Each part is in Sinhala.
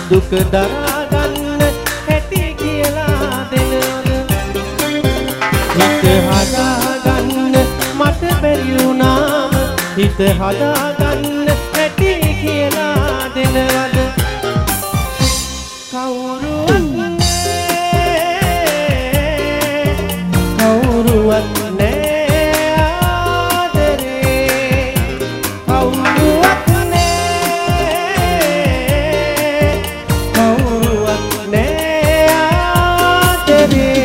දුක දරාගන්න හැටි කියලා දෙනවද හිත හදාගන්න මට බැරි වුණාම හිත හදාගන්න හැටි කියලා දෙනවද කවුරුවත් නෑ ආදරේ කවුරුවත් නෑ ආදරේ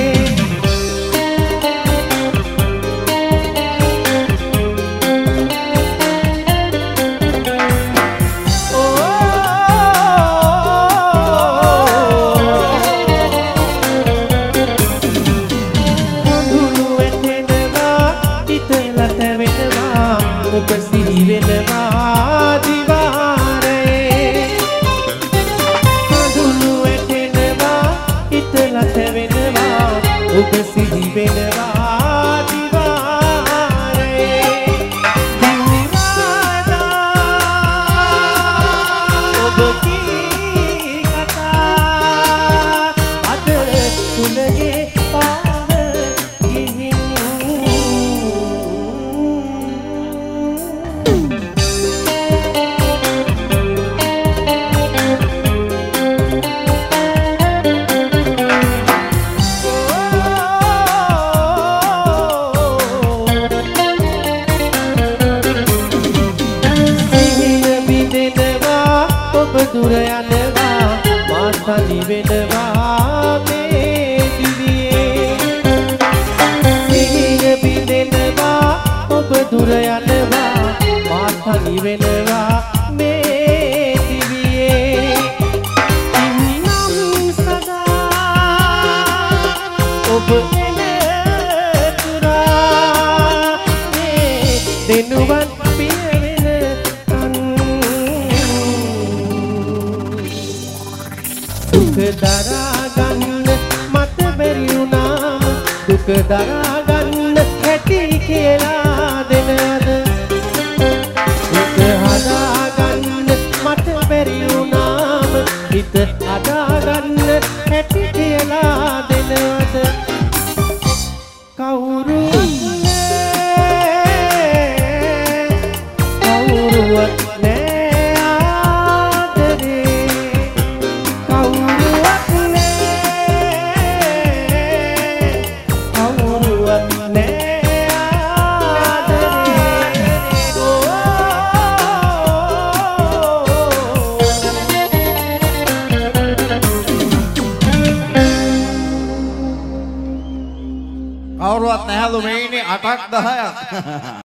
ඔබ සිහි වෙනවා දිවාරේ කඳුළු වැටෙනවා හිතලා තැවෙනවා ඔබ සිහි වෙනවා දිවාරේ ඔබ කී කතා අද සුළගේ දුර යනවා මා තනි වෙනවා මේ දිවියේ සිහිය බිඳෙනවා ඔබ දුර යනවා මා තනි වෙනවා මේ දිවියේ ඉන්නම් සදා ඔබ එන තුරා මේ දෙනුවන් දුක දරාගන්න මට බැරි වුණාම දුක දරාගන්න හැටි කියලා දෙනවද හිත හදාගන්න මට බැරි වුණාම හිත හදාගන්න හැටි කියලා දෙනවද කවුරුවත් නෑ කවුරුවත් නැහැලු මේ ඉන්නේ 8ක් 10ක්